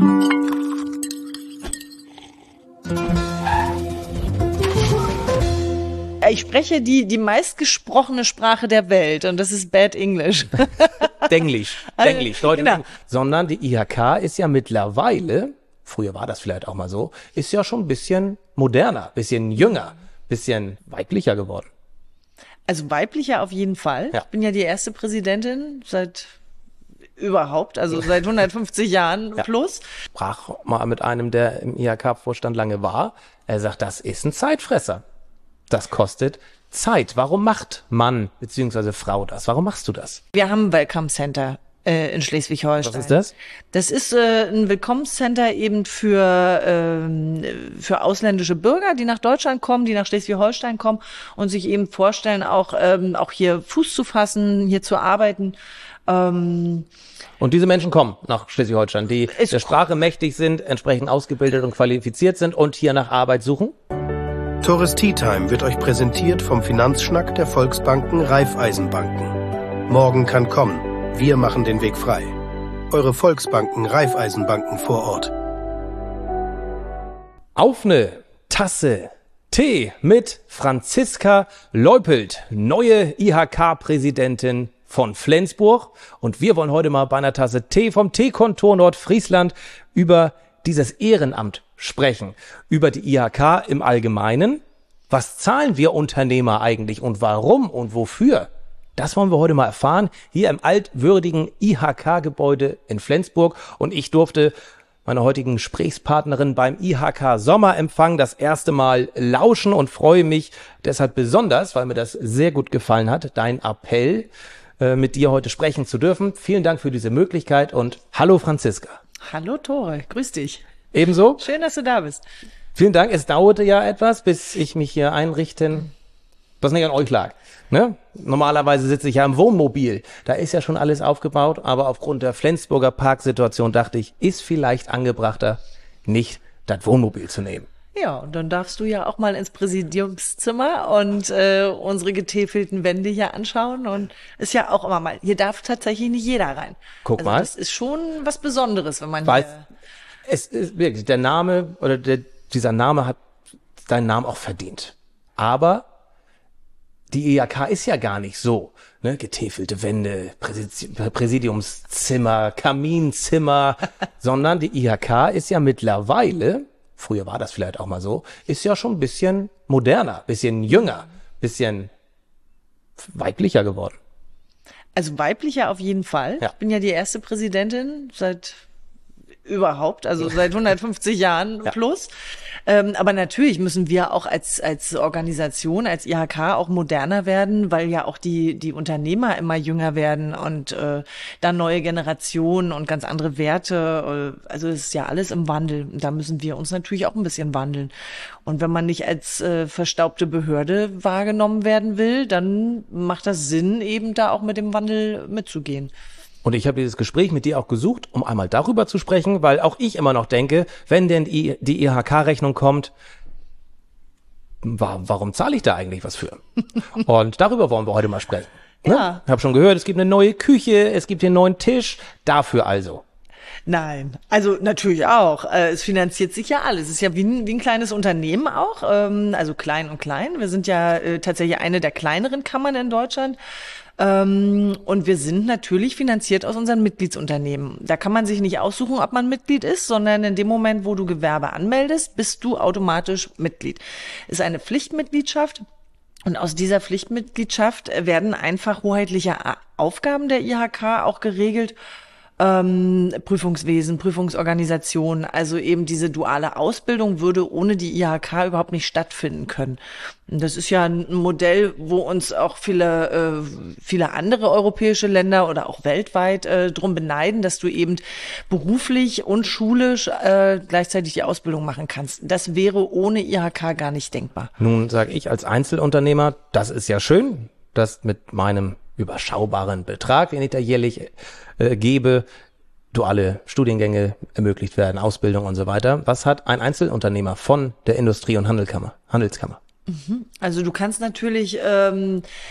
Ich spreche die meistgesprochene Sprache der Welt und das ist Bad English. Denglisch, Leute. Genau. Sondern die IHK ist ja mittlerweile, früher war das vielleicht auch mal so, ist ja schon ein bisschen moderner, bisschen jünger, bisschen weiblicher geworden. Also weiblicher auf jeden Fall. Ja. Ich bin ja die erste Präsidentin seit 150 Jahren plus. Sprach mal mit einem, der im IHK-Vorstand lange war. Er sagt, das ist ein Zeitfresser. Das kostet Zeit. Warum macht Mann bzw. Frau das? Warum machst du das? Wir haben ein Welcome Center in Schleswig-Holstein. Was ist das? Das ist ein Willkommenscenter eben für ausländische Bürger, die nach Deutschland kommen, die nach Schleswig-Holstein kommen und sich eben vorstellen, auch hier Fuß zu fassen, hier zu arbeiten. Und diese Menschen kommen nach Schleswig-Holstein, die der Sprache mächtig sind, entsprechend ausgebildet und qualifiziert sind und hier nach Arbeit suchen? Tourist Tea Time wird euch präsentiert vom Finanzschnack der Volksbanken Raiffeisenbanken. Morgen kann kommen. Wir machen den Weg frei. Eure Volksbanken Raiffeisenbanken vor Ort. Auf eine Tasse Tee mit Franziska Leupelt, neue IHK-Präsidentin von Flensburg. Und wir wollen heute mal bei einer Tasse Tee vom Teekontor Nordfriesland über dieses Ehrenamt sprechen, über die IHK im Allgemeinen. Was zahlen wir Unternehmer eigentlich und warum und wofür? Das wollen wir heute mal erfahren, hier im altwürdigen IHK-Gebäude in Flensburg. Und ich durfte meiner heutigen Gesprächspartnerin beim IHK-Sommerempfang das erste Mal lauschen und freue mich deshalb besonders, weil mir das sehr gut gefallen hat, dein Appell, mit dir heute sprechen zu dürfen. Vielen Dank für diese Möglichkeit und hallo Franziska. Hallo Tore, grüß dich. Ebenso. Schön, dass du da bist. Vielen Dank. Es dauerte ja etwas, bis ich mich hier einrichten, was nicht an euch lag. Ne? Normalerweise sitze ich ja im Wohnmobil. Da ist ja schon alles aufgebaut, aber aufgrund der Flensburger Parksituation dachte ich, ist vielleicht angebrachter, nicht das Wohnmobil zu nehmen. Ja, und dann darfst du ja auch mal ins Präsidiumszimmer und unsere getäfelten Wände hier anschauen. Und ist ja auch immer mal, hier darf tatsächlich nicht jeder rein. Guck mal. Das ist schon was Besonderes, wenn man Weiß, hier... es ist wirklich, der Name oder dieser Name hat deinen Namen auch verdient. Aber die IHK ist ja gar nicht so, ne? Getäfelte Wände, Präsidiumszimmer, Kaminzimmer, sondern die IHK ist ja mittlerweile, früher war das vielleicht auch mal so, ist ja schon ein bisschen moderner, bisschen jünger, bisschen weiblicher geworden. Also weiblicher auf jeden Fall. Ja. Ich bin ja die erste Präsidentin seit 150 Jahren plus. Aber natürlich müssen wir auch als Organisation, als IHK auch moderner werden, weil ja auch die Unternehmer immer jünger werden und dann neue Generationen und ganz andere Werte. Also es ist ja alles im Wandel. Da müssen wir uns natürlich auch ein bisschen wandeln. Und wenn man nicht als verstaubte Behörde wahrgenommen werden will, dann macht das Sinn, eben da auch mit dem Wandel mitzugehen. Und ich habe dieses Gespräch mit dir auch gesucht, um einmal darüber zu sprechen, weil auch ich immer noch denke, wenn denn die IHK-Rechnung kommt, warum zahle ich da eigentlich was für? Und darüber wollen wir heute mal sprechen. Ne? Ja. Ich habe schon gehört, es gibt eine neue Küche, es gibt hier einen neuen Tisch, dafür also. Nein, also natürlich auch. Es finanziert sich ja alles. Es ist ja wie ein kleines Unternehmen auch, also klein und klein. Wir sind ja tatsächlich eine der kleineren Kammern in Deutschland. Und wir sind natürlich finanziert aus unseren Mitgliedsunternehmen. Da kann man sich nicht aussuchen, ob man Mitglied ist, sondern in dem Moment, wo du Gewerbe anmeldest, bist du automatisch Mitglied. Ist eine Pflichtmitgliedschaft. Und aus dieser Pflichtmitgliedschaft werden einfach hoheitliche Aufgaben der IHK auch geregelt. Prüfungswesen, Prüfungsorganisation, also eben diese duale Ausbildung würde ohne die IHK überhaupt nicht stattfinden können. Und das ist ja ein Modell, wo uns auch viele andere europäische Länder oder auch weltweit drum beneiden, dass du eben beruflich und schulisch gleichzeitig die Ausbildung machen kannst. Das wäre ohne IHK gar nicht denkbar. Nun sage ich als Einzelunternehmer, das ist ja schön, dass mit meinem überschaubaren Betrag, den ich da jährlich gebe, duale Studiengänge ermöglicht werden, Ausbildung und so weiter. Was hat ein Einzelunternehmer von der Industrie- und Handelskammer? Also du kannst natürlich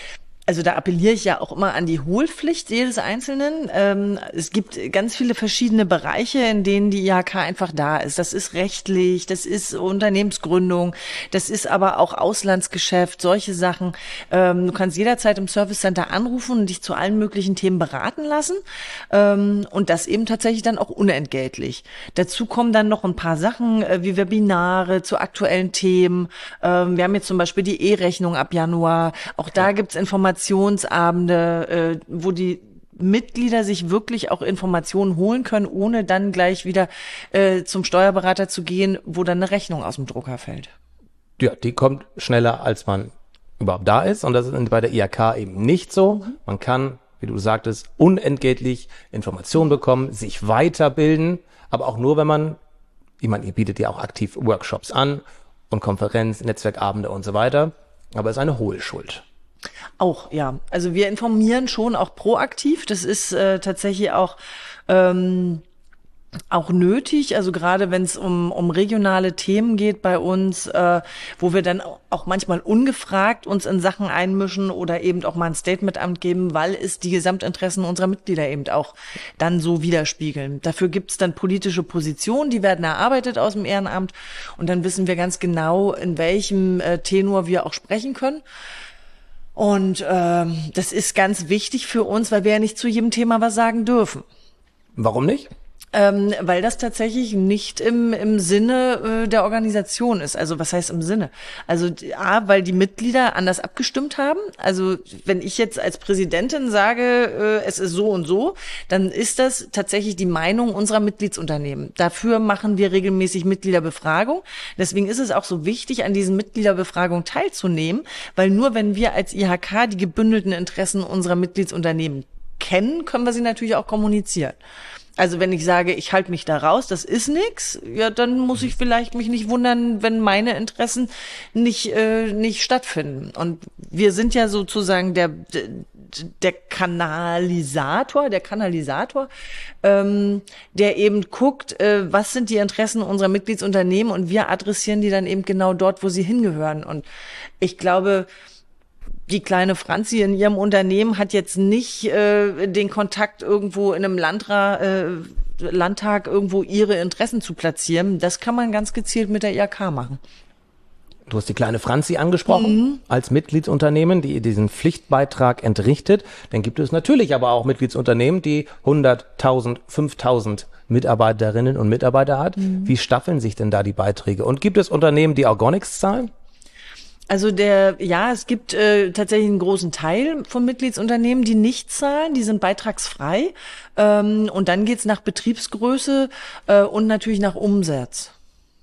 Also da appelliere ich ja auch immer an die Hohlpflicht jedes Einzelnen. Es gibt ganz viele verschiedene Bereiche, in denen die IHK einfach da ist. Das ist rechtlich, das ist Unternehmensgründung, das ist aber auch Auslandsgeschäft, solche Sachen. Du kannst jederzeit im Service Center anrufen und dich zu allen möglichen Themen beraten lassen. Und das eben tatsächlich dann auch unentgeltlich. Dazu kommen dann noch ein paar Sachen wie Webinare zu aktuellen Themen. Wir haben jetzt zum Beispiel die E-Rechnung ab Januar. Auch da gibt's Informationsabende, wo die Mitglieder sich wirklich auch Informationen holen können, ohne dann gleich wieder zum Steuerberater zu gehen, wo dann eine Rechnung aus dem Drucker fällt. Ja, die kommt schneller, als man überhaupt da ist. Und das ist bei der IHK eben nicht so. Man kann, wie du sagtest, unentgeltlich Informationen bekommen, sich weiterbilden, aber auch nur, wenn man, ich meine, ihr bietet ja auch aktiv Workshops an und Konferenzen, Netzwerkabende und so weiter. Aber es ist eine Hohlschuld. Auch, ja. Also wir informieren schon auch proaktiv. Das ist tatsächlich auch nötig, also gerade wenn es um regionale Themen geht bei uns, wo wir dann auch manchmal ungefragt uns in Sachen einmischen oder eben auch mal ein Statement abgeben, weil es die Gesamtinteressen unserer Mitglieder eben auch dann so widerspiegeln. Dafür gibt es dann politische Positionen, die werden erarbeitet aus dem Ehrenamt und dann wissen wir ganz genau, in welchem Tenor wir auch sprechen können. Und das ist ganz wichtig für uns, weil wir ja nicht zu jedem Thema was sagen dürfen. Warum nicht? Weil das tatsächlich nicht im Sinne der Organisation ist. Also was heißt im Sinne? Also weil die Mitglieder anders abgestimmt haben. Also wenn ich jetzt als Präsidentin sage, es ist so und so, dann ist das tatsächlich die Meinung unserer Mitgliedsunternehmen. Dafür machen wir regelmäßig Mitgliederbefragung. Deswegen ist es auch so wichtig, an diesen Mitgliederbefragungen teilzunehmen, weil nur wenn wir als IHK die gebündelten Interessen unserer Mitgliedsunternehmen kennen, können wir sie natürlich auch kommunizieren. Also wenn ich sage, ich halte mich da raus, das ist nix, ja, dann muss ich vielleicht mich nicht wundern, wenn meine Interessen nicht stattfinden. Und wir sind ja sozusagen der Kanalisator, der eben guckt, was sind die Interessen unserer Mitgliedsunternehmen und wir adressieren die dann eben genau dort, wo sie hingehören. Und ich glaube, die kleine Franzi in ihrem Unternehmen hat jetzt nicht den Kontakt irgendwo in einem Landtag irgendwo ihre Interessen zu platzieren. Das kann man ganz gezielt mit der IHK machen. Du hast die kleine Franzi angesprochen als Mitgliedsunternehmen, die diesen Pflichtbeitrag entrichtet. Dann gibt es natürlich aber auch Mitgliedsunternehmen, die 100.000, 5.000 Mitarbeiterinnen und Mitarbeiter hat. Wie staffeln sich denn da die Beiträge? Und gibt es Unternehmen, die auch gar nichts zahlen? Also es gibt tatsächlich einen großen Teil von Mitgliedsunternehmen, die nicht zahlen, die sind beitragsfrei. Und dann geht's nach Betriebsgröße und natürlich nach Umsatz.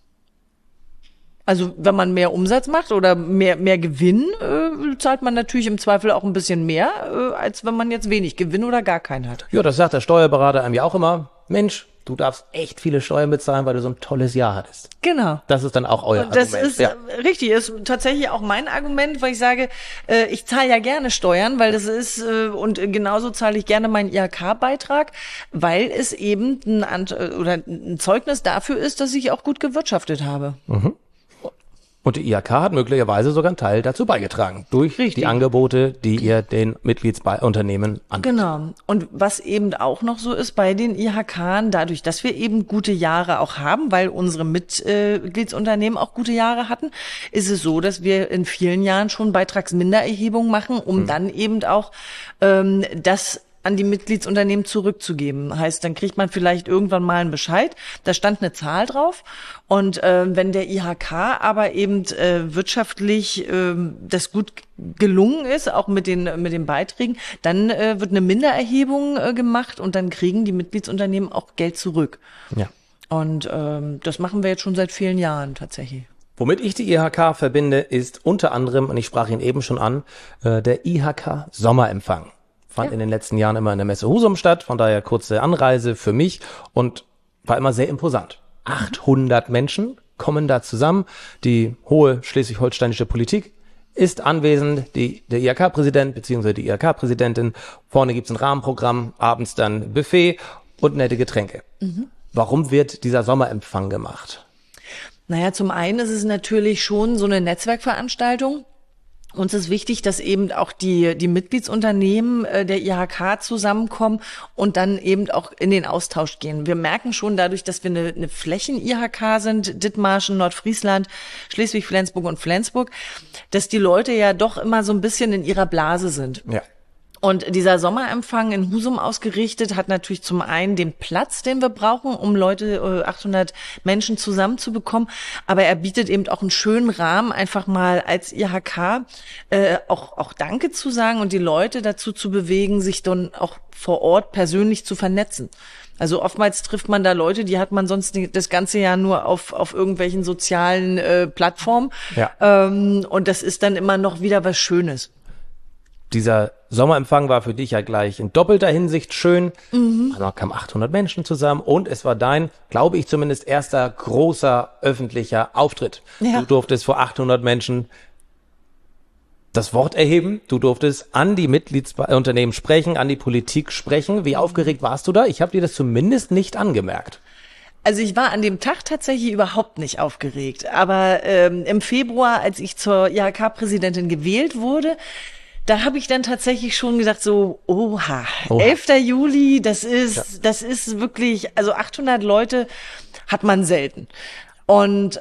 Also wenn man mehr Umsatz macht oder mehr Gewinn, zahlt man natürlich im Zweifel auch ein bisschen mehr, als wenn man jetzt wenig Gewinn oder gar keinen hat. Ja, das sagt der Steuerberater einem ja auch immer. Mensch, du darfst echt viele Steuern bezahlen, weil du so ein tolles Jahr hattest. Genau. Das ist dann auch euer Das Argument. ist richtig, ist tatsächlich auch mein Argument, weil ich sage, ich zahle ja gerne Steuern, weil das ist, und genauso zahle ich gerne meinen IHK-Beitrag, weil es eben ein Zeugnis dafür ist, dass ich auch gut gewirtschaftet habe. Und die IHK hat möglicherweise sogar einen Teil dazu beigetragen, durch die Angebote, die ihr den Mitgliedsunternehmen anbietet. Genau. Und was eben auch noch so ist bei den IHK, dadurch, dass wir eben gute Jahre auch haben, weil unsere Mitgliedsunternehmen auch gute Jahre hatten, ist es so, dass wir in vielen Jahren schon Beitragsmindererhebung machen, um dann eben auch das an die Mitgliedsunternehmen zurückzugeben. Heißt, dann kriegt man vielleicht irgendwann mal einen Bescheid, da stand eine Zahl drauf und wenn der IHK aber eben wirtschaftlich das gut gelungen ist, auch mit den Beiträgen, dann wird eine Mindererhebung gemacht und dann kriegen die Mitgliedsunternehmen auch Geld zurück. Ja. Und das machen wir jetzt schon seit vielen Jahren tatsächlich. Womit ich die IHK verbinde, ist unter anderem, und ich sprach ihn eben schon an, der IHK Sommerempfang. Fand in den letzten Jahren immer in der Messe Husum statt, von daher kurze Anreise für mich und war immer sehr imposant. 800 Menschen kommen da zusammen, die hohe schleswig-holsteinische Politik ist anwesend, der IHK-Präsident bzw. die IHK-Präsidentin, vorne gibt's ein Rahmenprogramm, abends dann Buffet und nette Getränke. Warum wird dieser Sommerempfang gemacht? Naja, zum einen ist es natürlich schon so eine Netzwerkveranstaltung. Uns ist wichtig, dass eben auch die Mitgliedsunternehmen der IHK zusammenkommen und dann eben auch in den Austausch gehen. Wir merken schon dadurch, dass wir eine Flächen-IHK sind, Dithmarschen, Nordfriesland, Schleswig, Flensburg und Flensburg, dass die Leute ja doch immer so ein bisschen in ihrer Blase sind. Ja. Und dieser Sommerempfang in Husum ausgerichtet hat natürlich zum einen den Platz, den wir brauchen, um Leute, 800 Menschen zusammenzubekommen. Aber er bietet eben auch einen schönen Rahmen, einfach mal als IHK auch Danke zu sagen und die Leute dazu zu bewegen, sich dann auch vor Ort persönlich zu vernetzen. Also oftmals trifft man da Leute, die hat man sonst das ganze Jahr nur auf irgendwelchen sozialen Plattformen. Ja. Und das ist dann immer noch wieder was Schönes. Dieser Sommerempfang war für dich ja gleich in doppelter Hinsicht schön. Da kamen 800 Menschen zusammen und es war dein, glaube ich zumindest, erster großer öffentlicher Auftritt. Ja. Du durftest vor 800 Menschen das Wort erheben. Du durftest an die Mitgliedsunternehmen sprechen, an die Politik sprechen. Wie aufgeregt warst du da? Ich habe dir das zumindest nicht angemerkt. Also ich war an dem Tag tatsächlich überhaupt nicht aufgeregt. Aber im Februar, als ich zur IHK-Präsidentin gewählt wurde, da habe ich dann tatsächlich schon gedacht so, oha. 11. Juli, das ist wirklich, also 800 Leute hat man selten. Und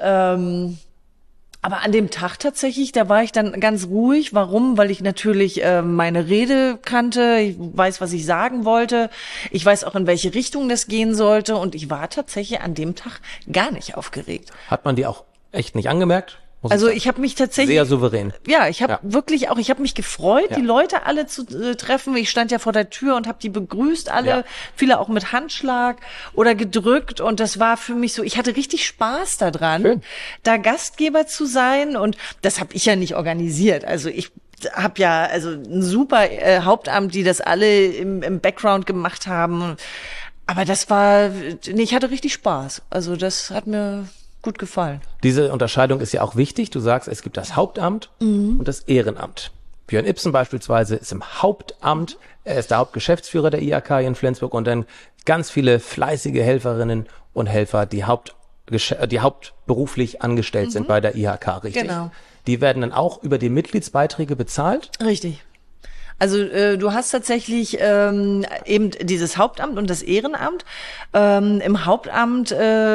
aber an dem Tag tatsächlich, da war ich dann ganz ruhig. Warum? Weil ich natürlich meine Rede kannte, ich weiß, was ich sagen wollte, ich weiß auch, in welche Richtung das gehen sollte und ich war tatsächlich an dem Tag gar nicht aufgeregt. Hat man dir auch echt nicht angemerkt? Also ich habe mich tatsächlich... Sehr souverän. Ja, ich habe wirklich auch, ich habe mich gefreut, Ja. die Leute alle zu treffen. Ich stand ja vor der Tür und habe die begrüßt, alle, Ja. viele auch mit Handschlag oder gedrückt. Und das war für mich so, ich hatte richtig Spaß daran, Schön. da Gastgeber zu sein. Und das habe ich ja nicht organisiert. Also ich habe ja also ein super Hauptamt, die das alle im Background gemacht haben. Aber das war, nee, ich hatte richtig Spaß. Also das hat mir gut gefallen. Diese Unterscheidung ist ja auch wichtig. Du sagst, es gibt das Hauptamt und das Ehrenamt. Björn Ibsen beispielsweise ist im Hauptamt. Er ist der Hauptgeschäftsführer der IHK in Flensburg und dann ganz viele fleißige Helferinnen und Helfer, die hauptberuflich angestellt sind bei der IHK, richtig? Genau. Die werden dann auch über die Mitgliedsbeiträge bezahlt? Richtig. Also du hast tatsächlich eben dieses Hauptamt und das Ehrenamt. Im Hauptamt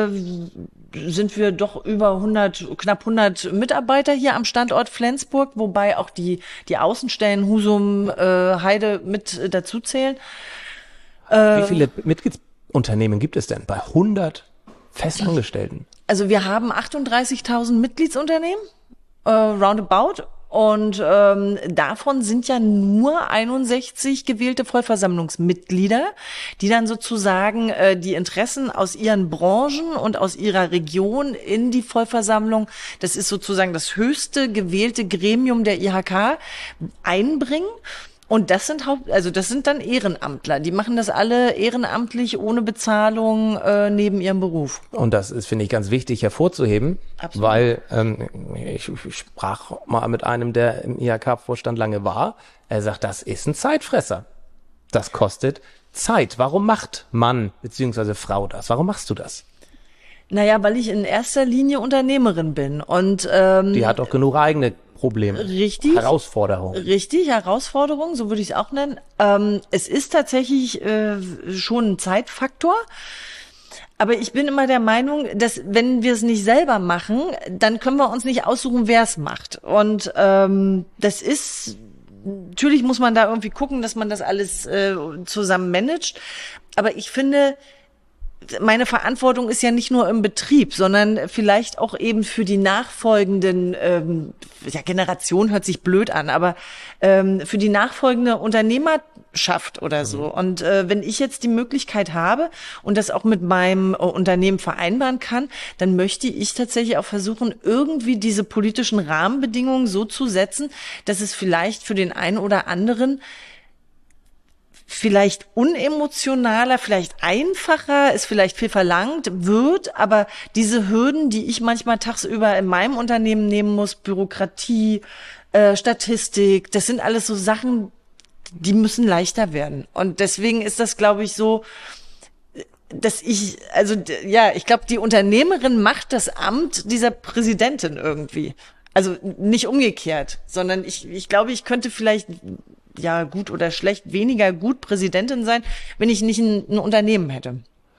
sind wir doch über knapp 100 Mitarbeiter hier am Standort Flensburg, wobei auch die Außenstellen Husum, Heide mit dazu zählen. Wie viele Mitgliedsunternehmen gibt es denn bei 100 Festangestellten? Also wir haben 38.000 Mitgliedsunternehmen, roundabout. Und davon sind ja nur 61 gewählte Vollversammlungsmitglieder, die dann sozusagen die Interessen aus ihren Branchen und aus ihrer Region in die Vollversammlung, das ist sozusagen das höchste gewählte Gremium der IHK, einbringen. Und das sind das sind dann Ehrenamtler. Die machen das alle ehrenamtlich, ohne Bezahlung, neben ihrem Beruf. Und das ist, finde ich, ganz wichtig hervorzuheben, Absolut. weil ich sprach mal mit einem, der im IHK-Vorstand lange war. Er sagt, das ist ein Zeitfresser. Das kostet Zeit. Warum macht Mann bzw. Frau das? Warum machst du das? Naja, weil ich in erster Linie Unternehmerin bin. Und Die hat doch genug eigene Probleme. Richtig. Herausforderungen. Richtig, Herausforderung, so würde ich es auch nennen. Es ist tatsächlich schon ein Zeitfaktor. Aber ich bin immer der Meinung, dass wenn wir es nicht selber machen, dann können wir uns nicht aussuchen, wer es macht. Und das ist, natürlich muss man da irgendwie gucken, dass man das alles zusammen managt. Aber ich finde, meine Verantwortung ist ja nicht nur im Betrieb, sondern vielleicht auch eben für die nachfolgenden, Generation hört sich blöd an, aber für die nachfolgende Unternehmerschaft oder so. Und wenn ich jetzt die Möglichkeit habe und das auch mit meinem Unternehmen vereinbaren kann, dann möchte ich tatsächlich auch versuchen, irgendwie diese politischen Rahmenbedingungen so zu setzen, dass es vielleicht für den einen oder anderen vielleicht unemotionaler, vielleicht einfacher, es vielleicht viel verlangt wird, aber diese Hürden, die ich manchmal tagsüber in meinem Unternehmen nehmen muss, Bürokratie, Statistik, das sind alles so Sachen, die müssen leichter werden. Und deswegen ist das, glaube ich, so, dass ich glaube, die Unternehmerin macht das Amt dieser Präsidentin irgendwie. Also nicht umgekehrt, sondern ich glaube, ich könnte vielleicht, ja, gut oder schlecht, weniger gut Präsidentin sein, wenn ich nicht ein Unternehmen hätte.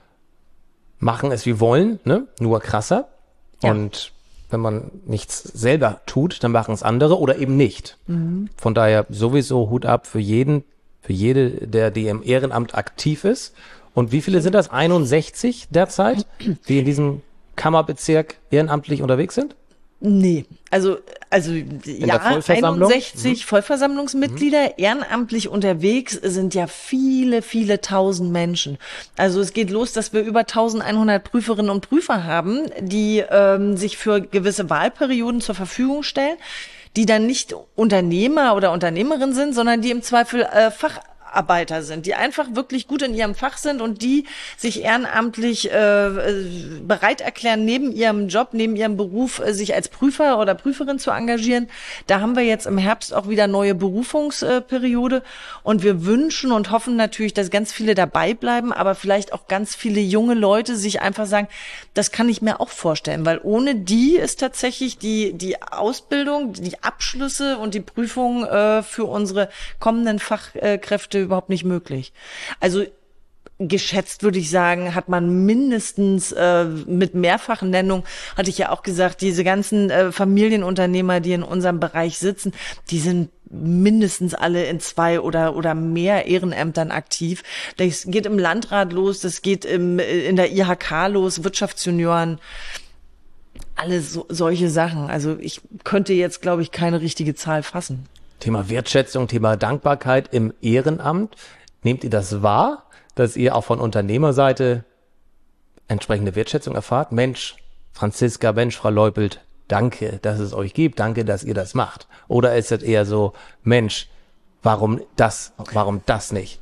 Machen es wie wollen, ne? Nur krasser. Ja. Und wenn man nichts selber tut, dann machen es andere oder eben nicht. Von daher sowieso Hut ab für jede, die im Ehrenamt aktiv ist. Und wie viele sind das? 61 derzeit, die in diesem Kammerbezirk ehrenamtlich unterwegs sind? Nee, also der Vollversammlung? 61 Vollversammlungsmitglieder, ehrenamtlich unterwegs sind ja viele, viele tausend Menschen. Also es geht los, dass wir über 1100 Prüferinnen und Prüfer haben, die sich für gewisse Wahlperioden zur Verfügung stellen, die dann nicht Unternehmer oder Unternehmerin sind, sondern die im Zweifel Facharbeiter sind, die einfach wirklich gut in ihrem Fach sind und die sich ehrenamtlich bereit erklären, neben ihrem Job, neben ihrem Beruf, sich als Prüfer oder Prüferin zu engagieren. Da haben wir jetzt im Herbst auch wieder neue Berufungsperiode und wir wünschen und hoffen natürlich, dass ganz viele dabei bleiben, aber vielleicht auch ganz viele junge Leute sich einfach sagen, das kann ich mir auch vorstellen, weil ohne die ist tatsächlich die Ausbildung, die Abschlüsse und die Prüfung für unsere kommenden Fachkräfte überhaupt nicht möglich. Also geschätzt würde ich sagen, hat man mindestens mit mehrfachen Nennung, hatte ich ja auch gesagt, diese ganzen Familienunternehmer, die in unserem Bereich sitzen, die sind mindestens alle in 2 oder mehr Ehrenämtern aktiv. Das geht im Landrat los, das geht in der IHK los, Wirtschaftsjunioren, alle solche Sachen. Also ich könnte jetzt, glaube ich, keine richtige Zahl fassen. Thema Wertschätzung, Thema Dankbarkeit im Ehrenamt. Nehmt ihr das wahr, dass ihr auch von Unternehmerseite entsprechende Wertschätzung erfahrt? Mensch, Franziska, Mensch, Frau Leupelt, danke, dass es euch gibt, danke, dass ihr das macht. Oder ist es eher so, Mensch, warum das nicht?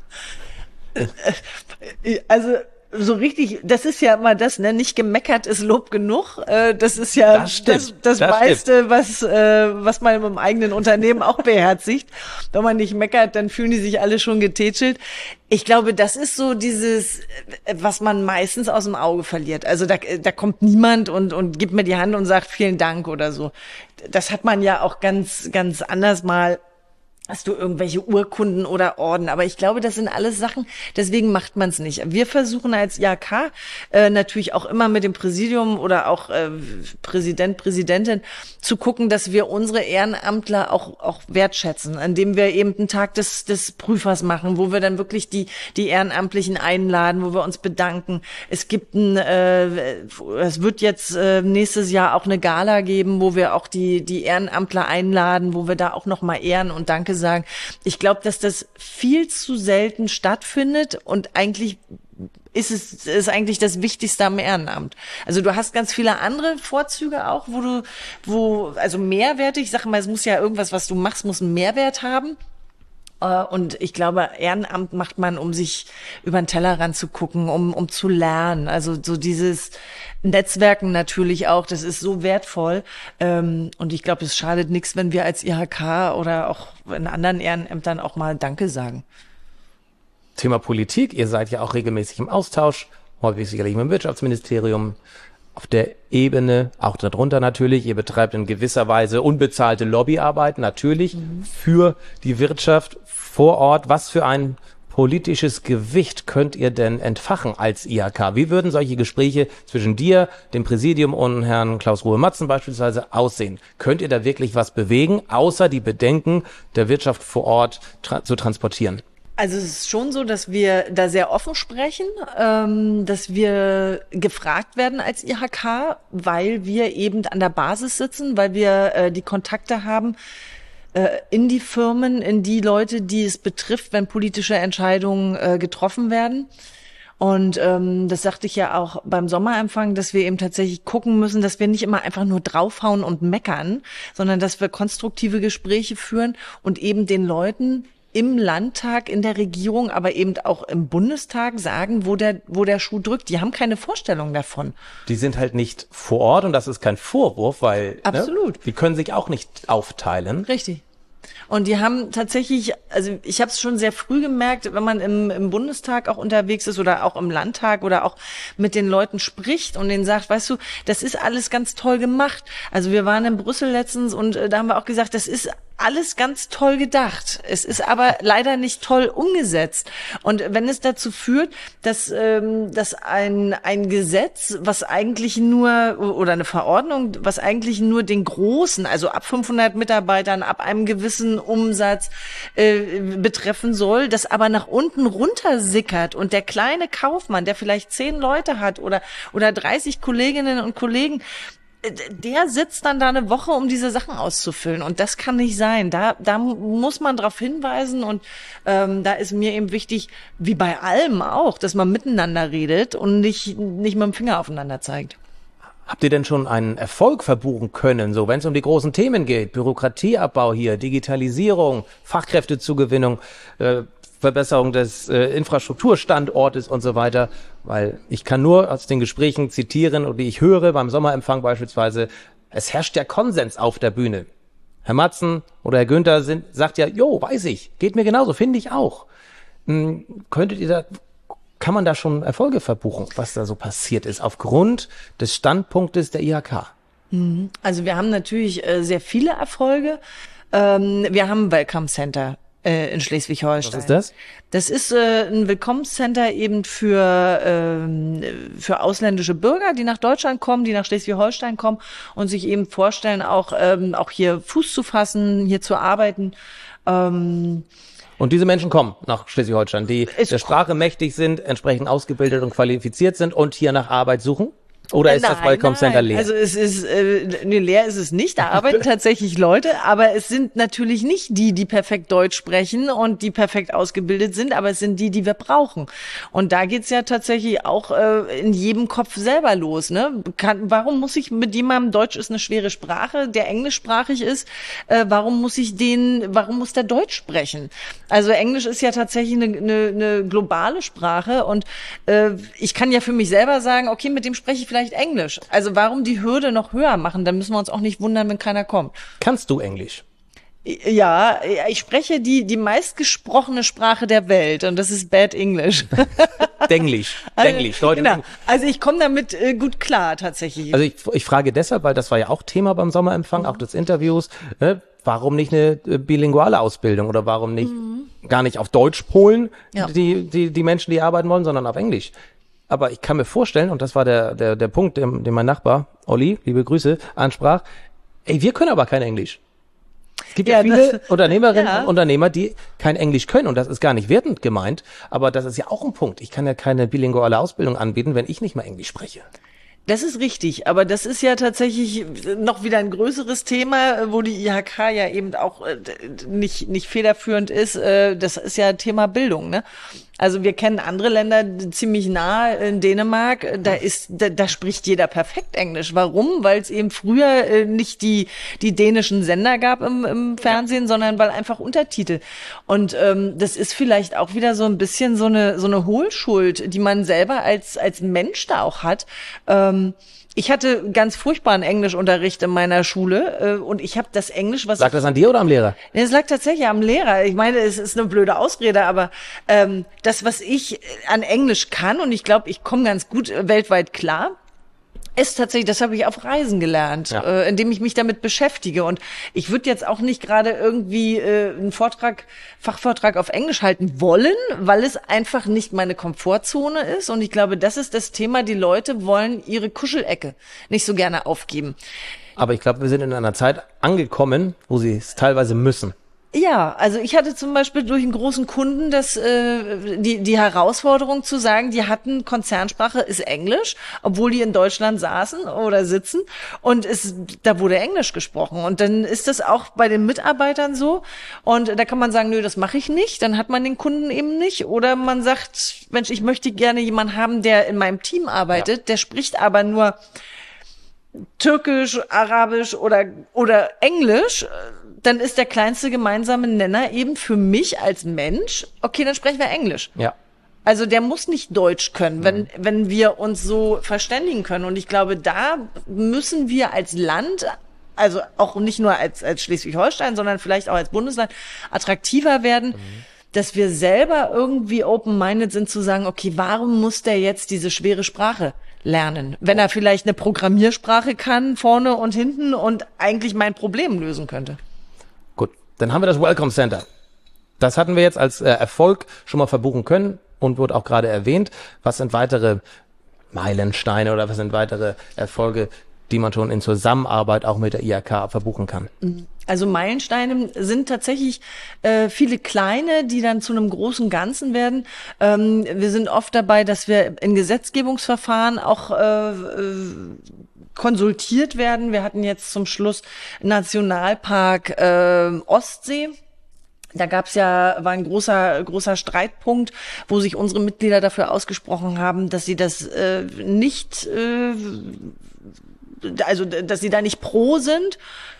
Also so richtig, das ist ja immer das, ne? Nicht gemeckert ist Lob genug. Das ist ja das meiste, was man im eigenen Unternehmen auch beherzigt. Wenn man nicht meckert, dann fühlen die sich alle schon getätschelt. Ich glaube, das ist so dieses, was man meistens aus dem Auge verliert. Also da kommt niemand und gibt mir die Hand und sagt vielen Dank oder so. Das hat man ja auch ganz, ganz anders mal. Hast du irgendwelche Urkunden oder Orden? Aber ich glaube, das sind alles Sachen, deswegen macht man es nicht. Wir versuchen als IHK natürlich auch immer mit dem Präsidium oder auch Präsident, Präsidentin zu gucken, dass wir unsere Ehrenamtler auch wertschätzen, indem wir eben einen Tag des Prüfers machen, wo wir dann wirklich die Ehrenamtlichen einladen, wo wir uns bedanken. Es wird jetzt nächstes Jahr auch eine Gala geben, wo wir auch die Ehrenamtler einladen, wo wir da auch nochmal Ehren und Danke sagen. Ich glaube, dass das viel zu selten stattfindet und eigentlich ist eigentlich das Wichtigste am Ehrenamt. Also du hast ganz viele andere Vorzüge auch, also Mehrwerte, ich sage mal, es muss ja irgendwas, was du machst, muss einen Mehrwert haben. Und ich glaube, Ehrenamt macht man, um sich über den Tellerrand zu gucken, um zu lernen. Also so dieses Netzwerken natürlich auch, das ist so wertvoll. Und ich glaube, es schadet nichts, wenn wir als IHK oder auch in anderen Ehrenämtern auch mal Danke sagen. Thema Politik, ihr seid ja auch regelmäßig im Austausch, häufig sicherlich mit dem Wirtschaftsministerium. Auf der Ebene, auch darunter natürlich, ihr betreibt in gewisser Weise unbezahlte Lobbyarbeit, natürlich für die Wirtschaft vor Ort. Was für ein politisches Gewicht könnt ihr denn entfachen als IHK? Wie würden solche Gespräche zwischen dir, dem Präsidium und Herrn Klaus Ruhe-Matzen beispielsweise aussehen? Könnt ihr da wirklich was bewegen, außer die Bedenken der Wirtschaft vor Ort zu transportieren? Also es ist schon so, dass wir da sehr offen sprechen, dass wir gefragt werden als IHK, weil wir eben an der Basis sitzen, weil wir die Kontakte haben in die Firmen, in die Leute, die es betrifft, wenn politische Entscheidungen getroffen werden. Und das sagte ich ja auch beim Sommerempfang, dass wir eben tatsächlich gucken müssen, dass wir nicht immer einfach nur draufhauen und meckern, sondern dass wir konstruktive Gespräche führen und eben den Leuten im Landtag, in der Regierung, aber eben auch im Bundestag sagen, wo der Schuh drückt. Die haben keine Vorstellung davon. Die sind halt nicht vor Ort und das ist kein Vorwurf, weil absolut. Die können sich auch nicht aufteilen. Richtig. Und die haben tatsächlich, also ich habe es schon sehr früh gemerkt, wenn man im Bundestag auch unterwegs ist oder auch im Landtag oder auch mit den Leuten spricht und denen sagt, weißt du, das ist alles ganz toll gemacht. Also wir waren in Brüssel letztens und da haben wir auch gesagt, das ist alles ganz toll gedacht. Es ist aber leider nicht toll umgesetzt. Und wenn es dazu führt, dass ein Gesetz, was eigentlich nur, oder eine Verordnung, was eigentlich nur den Großen, also ab 500 Mitarbeitern, ab einem gewissen Umsatz betreffen soll, das aber nach unten runter sickert und der kleine Kaufmann, der vielleicht 10 Leute hat oder 30 Kolleginnen und Kollegen, der sitzt dann da eine Woche, um diese Sachen auszufüllen. Und das kann nicht sein. Da muss man darauf hinweisen. Und da ist mir eben wichtig, wie bei allem auch, dass man miteinander redet und nicht mit dem Finger aufeinander zeigt. Habt ihr denn schon einen Erfolg verbuchen können, so wenn es um die großen Themen geht? Bürokratieabbau hier, Digitalisierung, Fachkräftezugewinnung, Verbesserung des Infrastrukturstandortes und so weiter, weil ich kann nur aus den Gesprächen zitieren und die ich höre, beim Sommerempfang beispielsweise, es herrscht ja Konsens auf der Bühne. Herr Matzen oder Herr Günther sagt ja, weiß ich, geht mir genauso, finde ich auch. Kann man da schon Erfolge verbuchen, was da so passiert ist, aufgrund des Standpunktes der IHK? Also wir haben natürlich sehr viele Erfolge. Wir haben ein Welcome Center in Schleswig-Holstein. Was ist das? Das ist ein Willkommenscenter eben für ausländische Bürger, die nach Deutschland kommen, die nach Schleswig-Holstein kommen und sich eben vorstellen, auch hier Fuß zu fassen, hier zu arbeiten. Und diese Menschen kommen nach Schleswig-Holstein, die der Sprache mächtig sind, entsprechend ausgebildet und qualifiziert sind und hier nach Arbeit suchen? Oder ist das Welcome Center leer? Also es ist leer ist es nicht. Da arbeiten tatsächlich Leute, aber es sind natürlich nicht die perfekt Deutsch sprechen und die perfekt ausgebildet sind, aber es sind die wir brauchen. Und da geht's ja tatsächlich auch in jedem Kopf selber los. Ne? Warum muss ich mit jemandem, Deutsch ist eine schwere Sprache, der englischsprachig ist, warum muss der Deutsch sprechen? Also Englisch ist ja tatsächlich eine globale Sprache und ich kann ja für mich selber sagen, okay, mit dem spreche ich vielleicht Englisch. Also warum die Hürde noch höher machen? Dann müssen wir uns auch nicht wundern, wenn keiner kommt. Kannst du Englisch? Ja, ich spreche die meistgesprochene Sprache der Welt und das ist Bad English. Denglisch. Genau. Also ich komme damit gut klar tatsächlich. Also ich frage deshalb, weil das war ja auch Thema beim Sommerempfang, auch des Interviews. Warum nicht eine bilinguale Ausbildung oder warum nicht gar nicht auf Deutsch polen, die Menschen, die arbeiten wollen, sondern auf Englisch? Aber ich kann mir vorstellen, und das war der Punkt, den mein Nachbar, Olli, liebe Grüße, ansprach, wir können aber kein Englisch. Es gibt ja viele Unternehmerinnen und Unternehmer, die kein Englisch können und das ist gar nicht wertend gemeint, aber das ist ja auch ein Punkt. Ich kann ja keine bilinguale Ausbildung anbieten, wenn ich nicht mal Englisch spreche. Das ist richtig, aber das ist ja tatsächlich noch wieder ein größeres Thema, wo die IHK ja eben auch nicht federführend ist. Das ist ja Thema Bildung, ne? Also wir kennen andere Länder ziemlich nah, in Dänemark, da spricht jeder perfekt Englisch. Warum? Weil es eben früher nicht die dänischen Sender gab im Fernsehen, sondern weil einfach Untertitel. Und das ist vielleicht auch wieder so ein bisschen so eine Hohlschuld, die man selber als Mensch da auch hat. Ich hatte ganz furchtbaren Englischunterricht in meiner Schule und ich habe das Englisch, was... Lag das an dir oder am Lehrer? Es lag tatsächlich am Lehrer. Ich meine, es ist eine blöde Ausrede, aber das, was ich an Englisch kann, und ich glaube, ich komme ganz gut weltweit klar, ist tatsächlich, das habe ich auf Reisen gelernt, indem ich mich damit beschäftige. Und ich würde jetzt auch nicht gerade irgendwie einen Fachvortrag auf Englisch halten wollen, weil es einfach nicht meine Komfortzone ist. Und ich glaube, das ist das Thema. Die Leute wollen ihre Kuschelecke nicht so gerne aufgeben. Aber ich glaube, wir sind in einer Zeit angekommen, wo sie es teilweise müssen. Ja, also ich hatte zum Beispiel durch einen großen Kunden die Herausforderung zu sagen, die hatten Konzernsprache ist Englisch, obwohl die in Deutschland saßen oder sitzen und da wurde Englisch gesprochen und dann ist das auch bei den Mitarbeitern so und da kann man sagen, nö, das mache ich nicht, dann hat man den Kunden eben nicht oder man sagt, Mensch, ich möchte gerne jemanden haben, der in meinem Team arbeitet, der spricht aber nur Türkisch, Arabisch oder Englisch, dann ist der kleinste gemeinsame Nenner eben für mich als Mensch, okay, dann sprechen wir Englisch. Ja. Also der muss nicht Deutsch können, wenn wir uns so verständigen können. Und ich glaube, da müssen wir als Land also auch nicht nur als Schleswig-Holstein, sondern vielleicht auch als Bundesland attraktiver werden, dass wir selber irgendwie open-minded sind zu sagen, okay, warum muss der jetzt diese schwere Sprache lernen, wenn er vielleicht eine Programmiersprache kann, vorne und hinten und eigentlich mein Problem lösen könnte. Gut, dann haben wir das Welcome Center. Das hatten wir jetzt als Erfolg schon mal verbuchen können und wurde auch gerade erwähnt. Was sind weitere Meilensteine oder was sind weitere Erfolge, die man schon in Zusammenarbeit auch mit der IHK verbuchen kann? Also Meilensteine sind tatsächlich viele kleine, die dann zu einem großen Ganzen werden. Wir sind oft dabei, dass wir in Gesetzgebungsverfahren auch konsultiert werden. Wir hatten jetzt zum Schluss Nationalpark Ostsee. Da war ein großer Streitpunkt, wo sich unsere Mitglieder dafür ausgesprochen haben, dass sie das dass sie da nicht pro sind.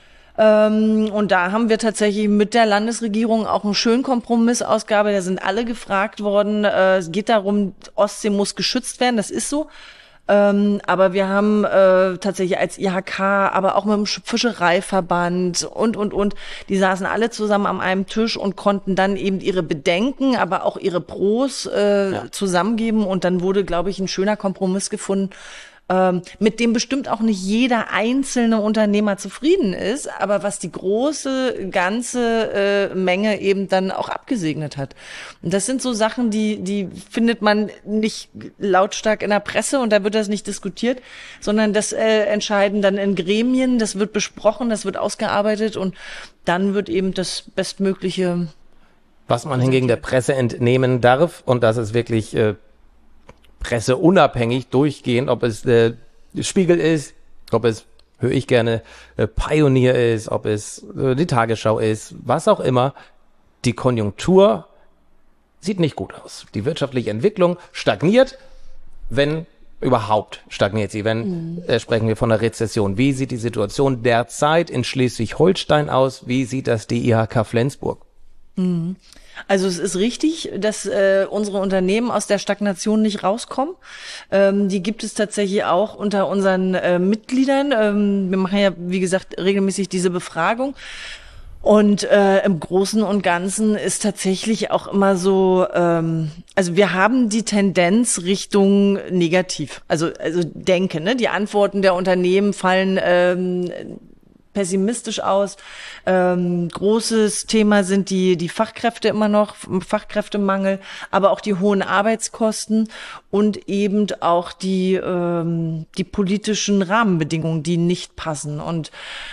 Und da haben wir tatsächlich mit der Landesregierung auch einen schönen Kompromiss ausgearbeitet. Da sind alle gefragt worden. Es geht darum, Ostsee muss geschützt werden, das ist so. Aber wir haben tatsächlich als IHK, aber auch mit dem Fischereiverband und, die saßen alle zusammen an einem Tisch und konnten dann eben ihre Bedenken, aber auch ihre Pros zusammengeben. Und dann wurde, glaube ich, ein schöner Kompromiss gefunden, mit dem bestimmt auch nicht jeder einzelne Unternehmer zufrieden ist, aber was die große, ganze Menge eben dann auch abgesegnet hat. Und das sind so Sachen, die findet man nicht lautstark in der Presse und da wird das nicht diskutiert, sondern das entscheiden dann in Gremien, das wird besprochen, das wird ausgearbeitet und dann wird eben das Bestmögliche. Was man hingegen der Presse entnehmen darf, und das ist wirklich presseunabhängig durchgehend, ob es Spiegel ist, ob es, höre ich gerne, Pioneer ist, ob es die Tagesschau ist, was auch immer. Die Konjunktur sieht nicht gut aus. Die wirtschaftliche Entwicklung stagniert, wenn überhaupt stagniert sie, wenn sprechen wir von einer Rezession. Wie sieht die Situation derzeit in Schleswig-Holstein aus? Wie sieht das die IHK Flensburg? Also es ist richtig, dass unsere Unternehmen aus der Stagnation nicht rauskommen. Die gibt es tatsächlich auch unter unseren Mitgliedern. Wir machen ja, wie gesagt, regelmäßig diese Befragung. Und im Großen und Ganzen ist tatsächlich auch immer so, also wir haben die Tendenz Richtung negativ. Also denke, ne? Die Antworten der Unternehmen fallen pessimistisch aus. Großes Thema sind die Fachkräfte immer noch, Fachkräftemangel, aber auch die hohen Arbeitskosten und eben auch die politischen Rahmenbedingungen, die nicht passen. Und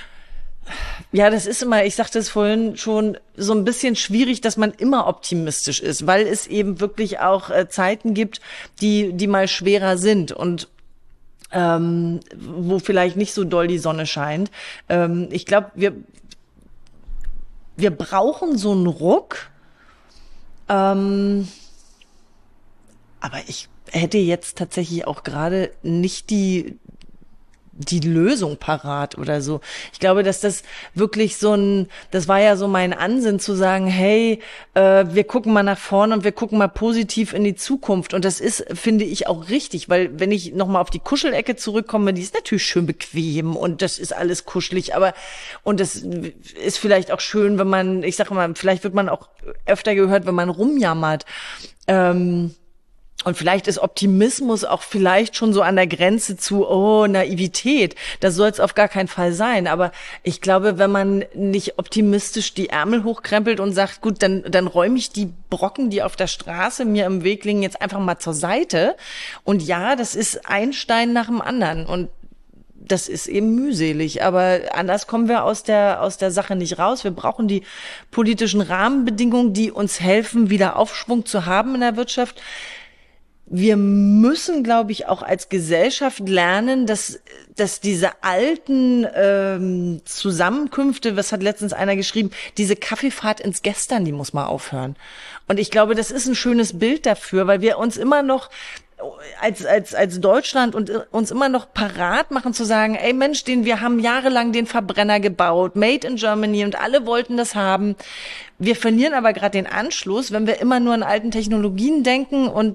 ja, das ist immer, ich sagte es vorhin schon, so ein bisschen schwierig, dass man immer optimistisch ist, weil es eben wirklich auch Zeiten gibt, die mal schwerer sind und wo vielleicht nicht so doll die Sonne scheint. Ich glaube, wir brauchen so einen Ruck. Aber ich hätte jetzt tatsächlich auch gerade nicht die Lösung parat oder so. Ich glaube, dass das wirklich das war ja so mein Ansinn zu sagen, hey, wir gucken mal nach vorne und wir gucken mal positiv in die Zukunft. Und das ist, finde ich, auch richtig, weil wenn ich nochmal auf die Kuschelecke zurückkomme, die ist natürlich schön bequem und das ist alles kuschelig, und das ist vielleicht auch schön, wenn man, ich sage mal, vielleicht wird man auch öfter gehört, wenn man rumjammert. Und vielleicht ist Optimismus auch vielleicht schon so an der Grenze zu, Naivität. Das soll es auf gar keinen Fall sein. Aber ich glaube, wenn man nicht optimistisch die Ärmel hochkrempelt und sagt, gut, dann räume ich die Brocken, die auf der Straße mir im Weg liegen, jetzt einfach mal zur Seite. Und ja, das ist ein Stein nach dem anderen. Und das ist eben mühselig, aber anders kommen wir aus der Sache nicht raus. Wir brauchen die politischen Rahmenbedingungen, die uns helfen, wieder Aufschwung zu haben in der Wirtschaft. Wir müssen, glaube ich, auch als Gesellschaft lernen, dass diese alten Zusammenkünfte, was hat letztens einer geschrieben, diese Kaffeefahrt ins Gestern, die muss mal aufhören. Und ich glaube, das ist ein schönes Bild dafür, weil wir uns immer noch als Deutschland und uns immer noch parat machen zu sagen, ey Mensch, wir haben jahrelang den Verbrenner gebaut, made in Germany und alle wollten das haben. Wir verlieren aber gerade den Anschluss, wenn wir immer nur an alten Technologien denken und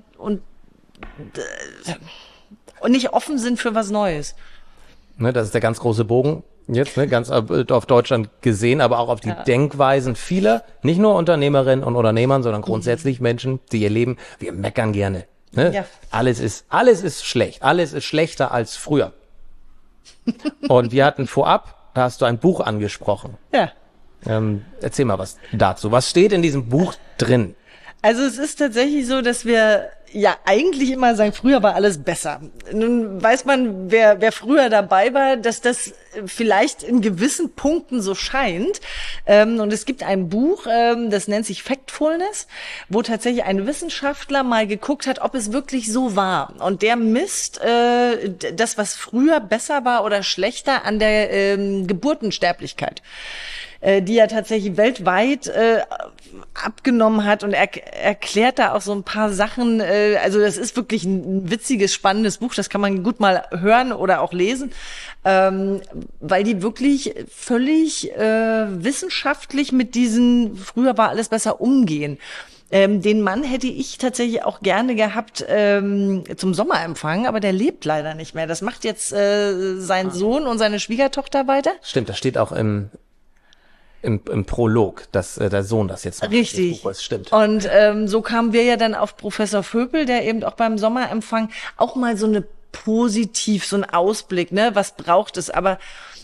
nicht offen sind für was Neues. Ne, das ist der ganz große Bogen. Jetzt, ne, ganz auf Deutschland gesehen, aber auch auf die Denkweisen vieler, nicht nur Unternehmerinnen und Unternehmern, sondern grundsätzlich Menschen, die ihr Leben, wir meckern gerne. Ne? Ja. Alles ist schlecht. Alles ist schlechter als früher. Und wir hatten vorab, da hast du ein Buch angesprochen. Ja. Erzähl mal was dazu. Was steht in diesem Buch drin? Also es ist tatsächlich so, dass wir ja eigentlich immer sagen, früher war alles besser. Nun weiß man, wer früher dabei war, dass das vielleicht in gewissen Punkten so scheint. Und es gibt ein Buch, das nennt sich Factfulness, wo tatsächlich ein Wissenschaftler mal geguckt hat, ob es wirklich so war. Und der misst das, was früher besser war oder schlechter an der Geburtensterblichkeit, die ja tatsächlich weltweit abgenommen hat, und erklärt da auch so ein paar Sachen. Also das ist wirklich ein witziges, spannendes Buch, das kann man gut mal hören oder auch lesen, weil die wirklich völlig wissenschaftlich mit diesen früher war alles besser umgehen. Den Mann hätte ich tatsächlich auch gerne gehabt zum Sommerempfang, aber der lebt leider nicht mehr. Das macht jetzt sein Sohn und seine Schwiegertochter weiter. Stimmt, das steht auch im Prolog, dass der Sohn das jetzt macht. Richtig. Das Buch ist, stimmt. Und so kamen wir ja dann auf Professor Vöpel, der eben auch beim Sommerempfang auch mal so eine so ein Ausblick, ne, was braucht es, aber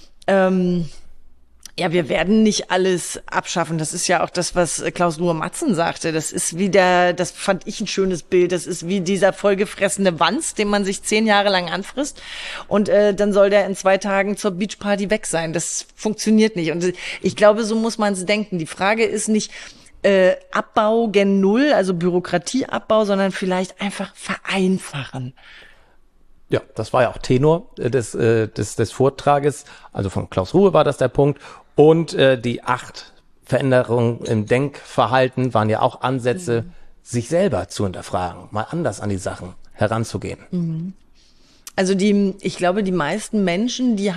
ja, wir werden nicht alles abschaffen. Das ist ja auch das, was Klaus Ruhr-Matzen sagte. Das ist das fand ich ein schönes Bild. Das ist wie dieser vollgefressene Wanz, den man sich 10 Jahre lang anfrisst. Und dann soll der in 2 Tagen zur Beachparty weg sein. Das funktioniert nicht. Und ich glaube, so muss man es denken. Die Frage ist nicht Abbau gen Null, also Bürokratieabbau, sondern vielleicht einfach vereinfachen. Ja, das war ja auch Tenor des Vortrages. Also von Klaus Ruhe war das der Punkt. Und die 8 Veränderungen im Denkverhalten waren ja auch Ansätze, sich selber zu hinterfragen, mal anders an die Sachen heranzugehen. Mhm. Also ich glaube, die meisten Menschen, die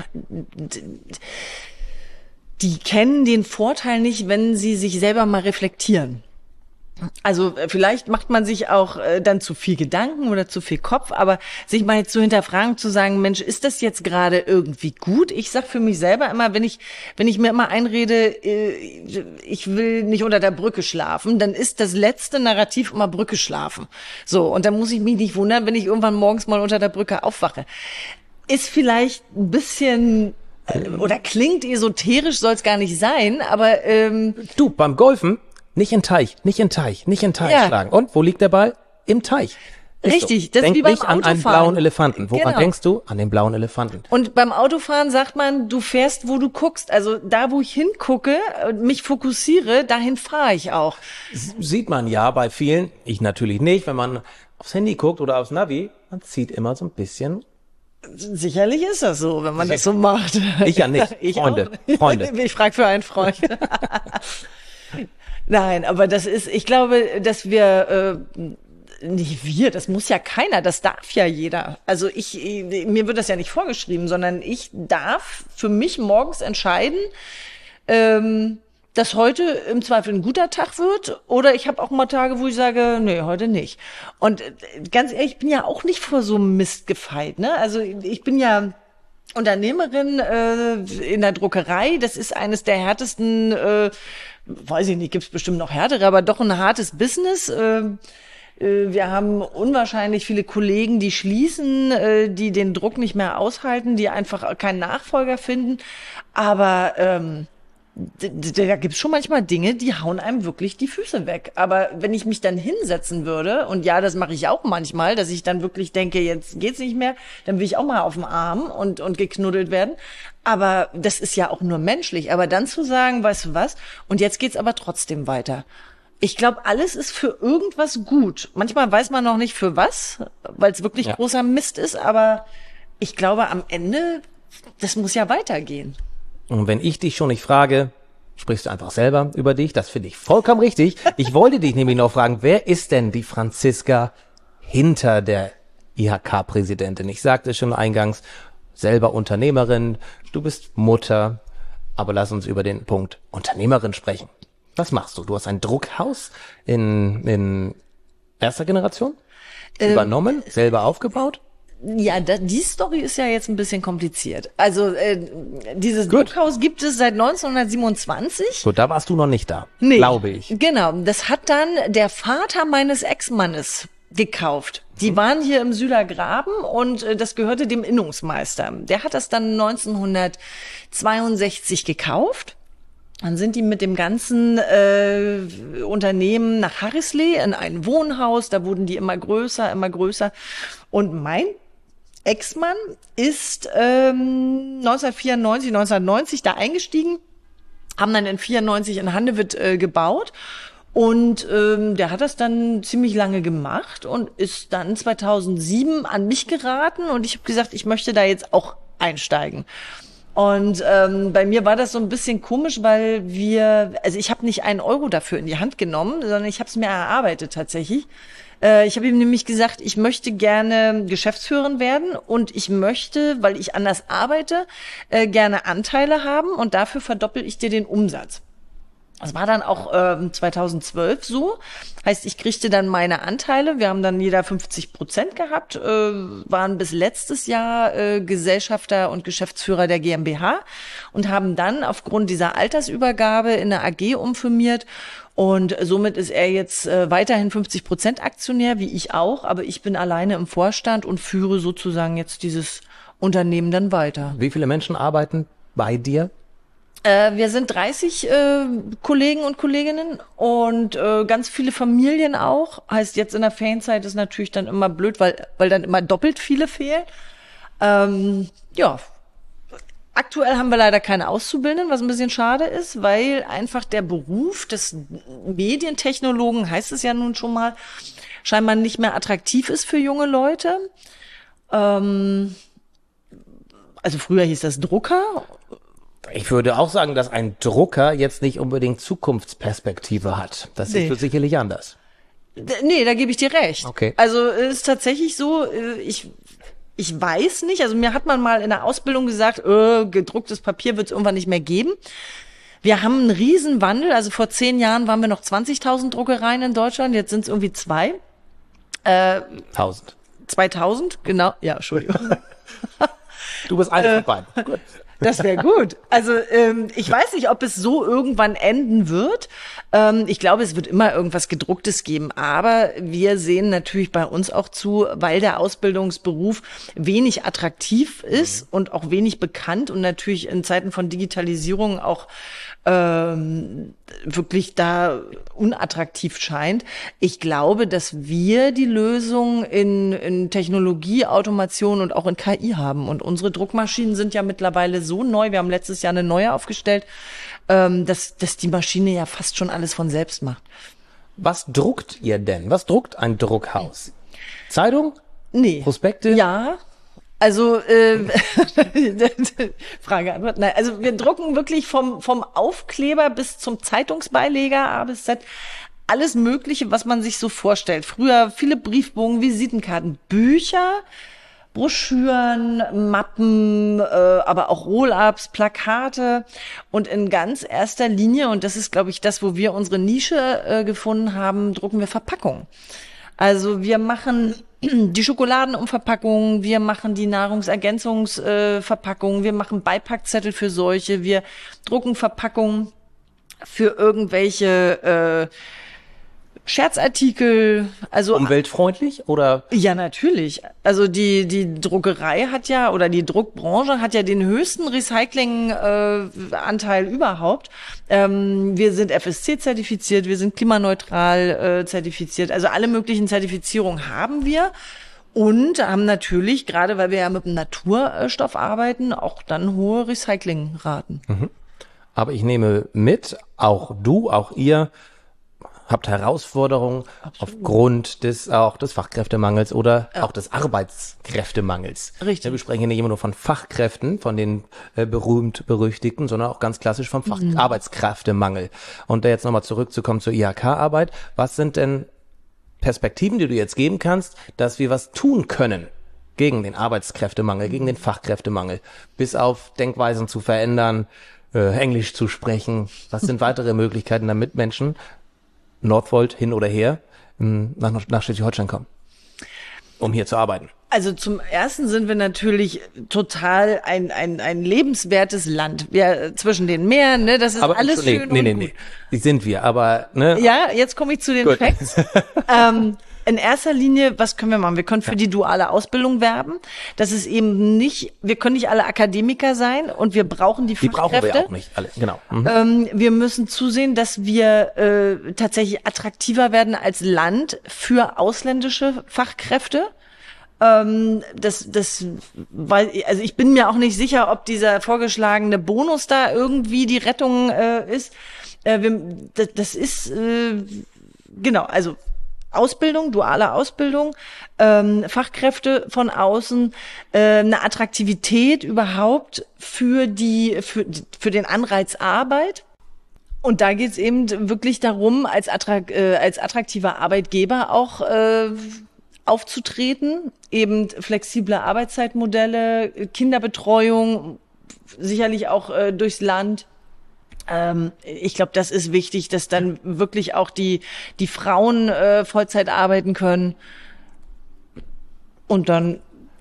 kennen den Vorteil nicht, wenn sie sich selber mal reflektieren. Also vielleicht macht man sich auch dann zu viel Gedanken oder zu viel Kopf, aber sich mal jetzt zu hinterfragen, zu sagen, Mensch, ist das jetzt gerade irgendwie gut? Ich sag für mich selber immer, wenn ich mir immer einrede, ich will nicht unter der Brücke schlafen, dann ist das letzte Narrativ immer Brücke schlafen. So, und dann muss ich mich nicht wundern, wenn ich irgendwann morgens mal unter der Brücke aufwache. Ist vielleicht ein bisschen oder klingt esoterisch, soll es gar nicht sein, aber du, beim Golfen nicht in Teich schlagen. Und wo liegt der Ball? Im Teich. Richtig, so. das ist wie beim nicht an einen blauen Elefanten. Woran denkst du? An den blauen Elefanten. Und beim Autofahren sagt man, du fährst, wo du guckst. Also da, wo ich hingucke, mich fokussiere, dahin fahre ich auch. Sieht man ja bei vielen, ich natürlich nicht, wenn man aufs Handy guckt oder aufs Navi, man zieht immer so ein bisschen. Sicherlich ist das so, wenn man das so macht. Ich ja nicht. Freunde. Ich frage für einen Freund. Nein, aber ich glaube, dass wir, nicht wir, das muss ja keiner, das darf ja jeder. Also mir wird das ja nicht vorgeschrieben, sondern ich darf für mich morgens entscheiden, dass heute im Zweifel ein guter Tag wird, oder ich habe auch mal Tage, wo ich sage, nee, heute nicht. Und ganz ehrlich, ich bin ja auch nicht vor so einem Mist gefeit, ne? Also ich bin ja Unternehmerin in der Druckerei, das ist eines der härtesten, weiß ich nicht, gibt's bestimmt noch härtere, aber doch ein hartes Business. Wir haben unwahrscheinlich viele Kollegen, die schließen, die den Druck nicht mehr aushalten, die einfach keinen Nachfolger finden. Aber da gibt's schon manchmal Dinge, die hauen einem wirklich die Füße weg. Aber wenn ich mich dann hinsetzen würde, und ja, das mache ich auch manchmal, dass ich dann wirklich denke, jetzt geht's nicht mehr, dann will ich auch mal auf dem Arm und geknuddelt werden. Aber das ist ja auch nur menschlich. Aber dann zu sagen, weißt du was, und jetzt geht's aber trotzdem weiter. Ich glaube, alles ist für irgendwas gut. Manchmal weiß man noch nicht für was, weil es wirklich großer Mist ist. Aber ich glaube, am Ende, das muss ja weitergehen. Und wenn ich dich schon nicht frage, sprichst du einfach selber über dich. Das finde ich vollkommen richtig. Ich wollte dich nämlich noch fragen, wer ist denn die Franziska hinter der IHK-Präsidentin? Ich sagte schon eingangs, selber Unternehmerin, du bist Mutter, aber lass uns über den Punkt Unternehmerin sprechen. Was machst du? Du hast ein Druckhaus in erster Generation übernommen, selber aufgebaut? Ja, die Story ist ja jetzt ein bisschen kompliziert. Also dieses Druckhaus gibt es seit 1927. So, da warst du noch nicht da, Nee, glaube ich. Genau, das hat dann der Vater meines Ex-Mannes gekauft. Die waren hier im Südergraben und das gehörte dem Innungsmeister. Der hat das dann 1962 gekauft. Dann sind die mit dem ganzen Unternehmen nach Harrisley in ein Wohnhaus. Da wurden die immer größer, immer größer. Und mein Ex-Mann ist 1994, 1990 da eingestiegen, haben dann in 94 in Handewitt gebaut. Und der hat das dann ziemlich lange gemacht und ist dann 2007 an mich geraten. Und ich habe gesagt, ich möchte da jetzt auch einsteigen. Und bei mir war das so ein bisschen komisch, weil ich habe nicht 1 Euro dafür in die Hand genommen, sondern ich habe es mir erarbeitet tatsächlich. Ich habe ihm nämlich gesagt, ich möchte gerne Geschäftsführerin werden und ich möchte, weil ich anders arbeite, gerne Anteile haben und dafür verdoppel ich dir den Umsatz. Das war dann auch 2012 so. Heißt, ich kriegte dann meine Anteile. Wir haben dann jeder 50% gehabt, waren bis letztes Jahr Gesellschafter und Geschäftsführer der GmbH und haben dann aufgrund dieser Altersübergabe in eine AG umfirmiert. Und somit ist er jetzt weiterhin 50% Aktionär, wie ich auch. Aber ich bin alleine im Vorstand und führe sozusagen jetzt dieses Unternehmen dann weiter. Wie viele Menschen arbeiten bei dir? Wir sind 30 Kollegen und Kolleginnen und ganz viele Familien auch. Heißt, jetzt in der Ferienzeit ist natürlich dann immer blöd, weil dann immer doppelt viele fehlen. Ja, aktuell haben wir leider keine Auszubildenden, was ein bisschen schade ist, weil einfach der Beruf des Medientechnologen, heißt es ja nun schon mal, scheinbar nicht mehr attraktiv ist für junge Leute. Also früher hieß das Drucker. Ich würde auch sagen, dass ein Drucker jetzt nicht unbedingt Zukunftsperspektive hat. Das ist sicherlich anders. Nee, da gebe ich dir recht. Okay. Also es ist tatsächlich so, ich weiß nicht, also mir hat man mal in der Ausbildung gesagt, gedrucktes Papier wird es irgendwann nicht mehr geben. Wir haben einen Riesenwandel, also vor 10 Jahren waren wir noch 20.000 Druckereien in Deutschland, jetzt sind es irgendwie 2. 1000. 2000, genau, ja, Entschuldigung. Du bist eine von beiden. Gut. Das wäre gut. Also ich weiß nicht, ob es so irgendwann enden wird. Ich glaube, es wird immer irgendwas Gedrucktes geben. Aber wir sehen natürlich bei uns auch zu, weil der Ausbildungsberuf wenig attraktiv ist und auch wenig bekannt und natürlich in Zeiten von Digitalisierung auch wirklich da unattraktiv scheint. Ich glaube, dass wir die Lösung in Technologie, Automation und auch in KI haben. Und unsere Druckmaschinen sind ja mittlerweile so neu, wir haben letztes Jahr eine neue aufgestellt, dass die Maschine ja fast schon alles von selbst macht. Was druckt ihr denn? Was druckt ein Druckhaus? Zeitung? Nee. Prospekte? Ja. Also Frage, Antwort. Nein, also wir drucken wirklich vom Aufkleber bis zum Zeitungsbeileger A bis Z alles Mögliche, was man sich so vorstellt. Früher viele Briefbogen, Visitenkarten, Bücher, Broschüren, Mappen, aber auch Roll-ups, Plakate und in ganz erster Linie, und das ist, glaube ich, das, wo wir unsere Nische gefunden haben, drucken wir Verpackungen. Also wir machen die Schokoladenumverpackungen, wir machen die Nahrungsergänzungsverpackungen, wir machen Beipackzettel für solche, wir drucken Verpackungen für irgendwelche Scherzartikel, also umweltfreundlich oder? Ja, natürlich. Also die Druckerei hat ja, oder die Druckbranche hat ja den höchsten Recycling-Anteil überhaupt. Wir sind FSC-zertifiziert, wir sind klimaneutral zertifiziert, also alle möglichen Zertifizierungen haben wir. Und haben natürlich, gerade weil wir ja mit dem Naturstoff arbeiten, auch dann hohe Recyclingraten. Mhm. Aber ich nehme mit, auch du, auch ihr habt Herausforderungen aufgrund des Fachkräftemangels oder auch des Arbeitskräftemangels. Richtig. Wir sprechen hier nicht immer nur von Fachkräften, von den berühmt-berüchtigten, sondern auch ganz klassisch vom Arbeitskräftemangel. Und da jetzt nochmal zurückzukommen zur IHK-Arbeit. Was sind denn Perspektiven, die du jetzt geben kannst, dass wir was tun können gegen den Arbeitskräftemangel, gegen den Fachkräftemangel, bis auf Denkweisen zu verändern, Englisch zu sprechen? Was sind weitere Möglichkeiten, damit Menschen Northvolt hin oder her nach Schleswig-Holstein kommen? um hier zu arbeiten? Also zum Ersten sind wir natürlich total ein lebenswertes Land. Wir zwischen den Meeren, ne, das ist aber alles schön und gut. Nee, die sind wir, aber ne. Ja, jetzt komme ich zu den Facts. In erster Linie, was können wir machen? Wir können für die duale Ausbildung werben. Das ist eben nicht, wir können nicht alle Akademiker sein und wir brauchen die Fachkräfte. Die brauchen wir auch nicht alle, genau. Wir müssen zusehen, dass wir tatsächlich attraktiver werden als Land für ausländische Fachkräfte. Also ich bin mir auch nicht sicher, ob dieser vorgeschlagene Bonus da irgendwie die Rettung ist. Das ist, genau, also Ausbildung, duale Ausbildung, Fachkräfte von außen, eine Attraktivität überhaupt für den Anreiz Arbeit. Und da geht's eben wirklich darum, als attraktiver Arbeitgeber auch aufzutreten, eben flexible Arbeitszeitmodelle, Kinderbetreuung, sicherlich auch durchs Land. Ich glaube, das ist wichtig, dass dann wirklich auch die Frauen Vollzeit arbeiten können. Und dann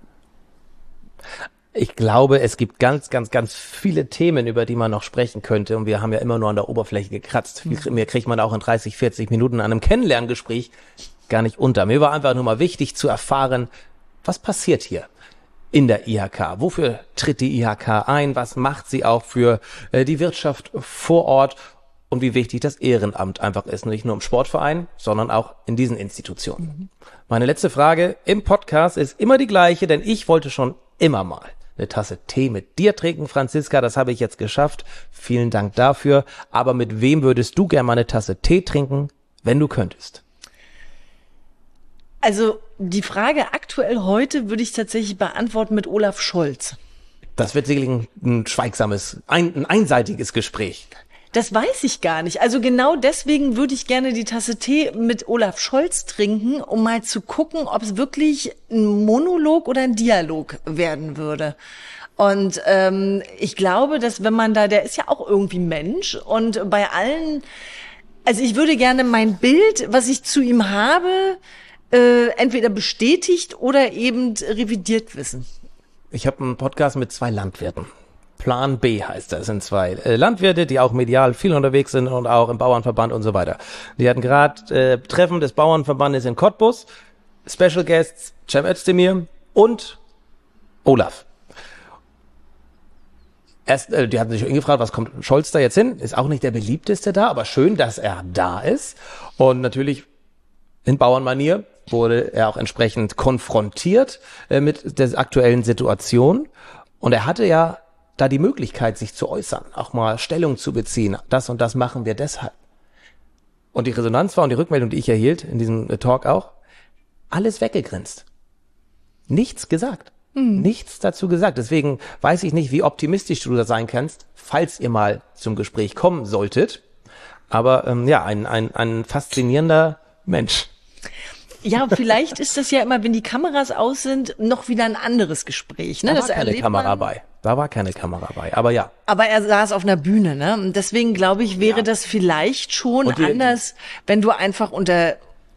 ich glaube, es gibt ganz, ganz, ganz viele Themen, über die man noch sprechen könnte. Und wir haben ja immer nur an der Oberfläche gekratzt. Mehr kriegt man auch in 30, 40 Minuten an einem Kennenlerngespräch gar nicht unter. Mir war einfach nur mal wichtig zu erfahren, was passiert hier in der IHK? Wofür tritt die IHK ein? Was macht sie auch für die Wirtschaft vor Ort? Und wie wichtig das Ehrenamt einfach ist, nicht nur im Sportverein, sondern auch in diesen Institutionen. Meine letzte Frage im Podcast ist immer die gleiche, denn ich wollte schon immer mal eine Tasse Tee mit dir trinken, Franziska. Das habe ich jetzt geschafft. Vielen Dank dafür. Aber mit wem würdest du gerne mal eine Tasse Tee trinken, wenn du könntest? Also die Frage aktuell heute würde ich tatsächlich beantworten mit Olaf Scholz. Das wird sicherlich ein schweigsames, ein einseitiges Gespräch. Das weiß ich gar nicht. Also genau deswegen würde ich gerne die Tasse Tee mit Olaf Scholz trinken, um mal zu gucken, ob es wirklich ein Monolog oder ein Dialog werden würde. Und ich glaube, dass wenn man der ist ja auch irgendwie Mensch und bei allen, also ich würde gerne mein Bild, was ich zu ihm habe, entweder bestätigt oder eben revidiert wissen. Ich habe einen Podcast mit 2 Landwirten. Plan B heißt das, sind 2 Landwirte, die auch medial viel unterwegs sind und auch im Bauernverband und so weiter. Die hatten gerade Treffen des Bauernverbandes in Cottbus, Special Guests Cem Özdemir und Olaf. Die hatten sich gefragt, was kommt Scholz da jetzt hin? Ist auch nicht der beliebteste da, aber schön, dass er da ist. Und natürlich in Bauernmanier wurde er auch entsprechend konfrontiert mit der aktuellen Situation. Und er hatte ja da die Möglichkeit, sich zu äußern, auch mal Stellung zu beziehen. Das und das machen wir deshalb. Und die Resonanz war und die Rückmeldung, die ich erhielt in diesem Talk auch, alles weggegrinst. Nichts gesagt. Nichts dazu gesagt. Deswegen weiß ich nicht, wie optimistisch du da sein kannst, falls ihr mal zum Gespräch kommen solltet. Aber ein faszinierender Mensch. Ja, vielleicht ist das ja immer, wenn die Kameras aus sind, noch wieder ein anderes Gespräch. Ne? Da war keine Kamera bei. Da war keine Kamera bei, aber ja. Aber er saß auf einer Bühne, ne? Und deswegen glaube ich, wäre das vielleicht schon anders, wenn du einfach unter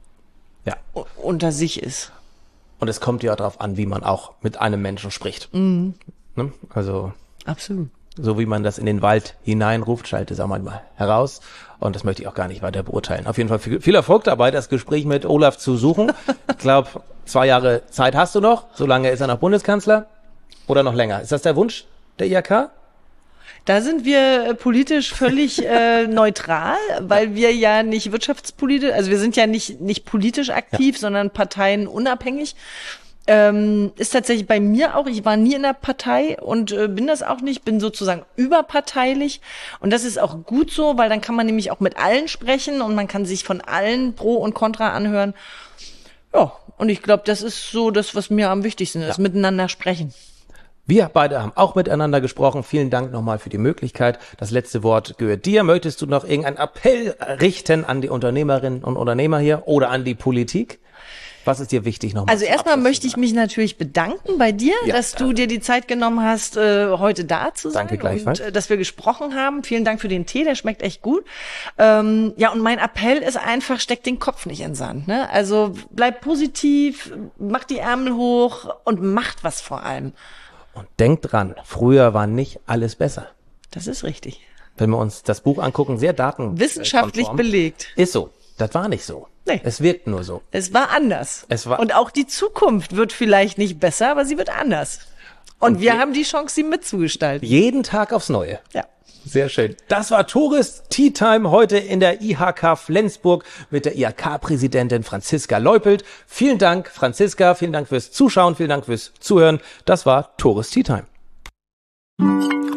sich ist. Und es kommt ja darauf an, wie man auch mit einem Menschen spricht. Ne? Also absolut. So wie man das in den Wald hineinruft, schaltet es auch manchmal heraus. Und das möchte ich auch gar nicht weiter beurteilen. Auf jeden Fall viel Erfolg dabei, das Gespräch mit Olaf zu suchen. Ich glaube, 2 Jahre Zeit hast du noch. So lange ist er noch Bundeskanzler. Oder noch länger. Ist das der Wunsch der IHK? Da sind wir politisch völlig neutral, weil wir ja nicht wirtschaftspolitisch, also wir sind ja nicht politisch aktiv, sondern parteienunabhängig. Ist tatsächlich bei mir auch, ich war nie in der Partei und bin das auch nicht, bin sozusagen überparteilich und das ist auch gut so, weil dann kann man nämlich auch mit allen sprechen und man kann sich von allen Pro und Contra anhören. Ja, und ich glaube, das ist so das, was mir am wichtigsten ist, miteinander sprechen. Wir beide haben auch miteinander gesprochen. Vielen Dank nochmal für die Möglichkeit. Das letzte Wort gehört dir. Möchtest du noch irgendeinen Appell richten an die Unternehmerinnen und Unternehmer hier oder an die Politik? Was ist dir wichtig nochmal? Also erstmal möchte ich mich natürlich bedanken bei dir, dass du dir die Zeit genommen hast, heute da zu sein. Danke gleichfalls. Und dass wir gesprochen haben. Vielen Dank für den Tee, der schmeckt echt gut. Ja, und mein Appell ist einfach, steck den Kopf nicht in den Sand. Ne? Also bleib positiv, mach die Ärmel hoch und macht was vor allem. Und denkt dran, früher war nicht alles besser. Das ist richtig. Wenn wir uns das Buch angucken, sehr Wissenschaftlich belegt. Ist so. Das war nicht so. Nee. Es wirkt nur so. Es war anders. Und auch die Zukunft wird vielleicht nicht besser, aber sie wird anders. Und wir haben die Chance, sie mitzugestalten. Jeden Tag aufs Neue. Ja. Sehr schön. Das war Tourist Tea Time heute in der IHK Flensburg mit der IHK-Präsidentin Franziska Leupelt. Vielen Dank, Franziska. Vielen Dank fürs Zuschauen. Vielen Dank fürs Zuhören. Das war Tourist Tea Time.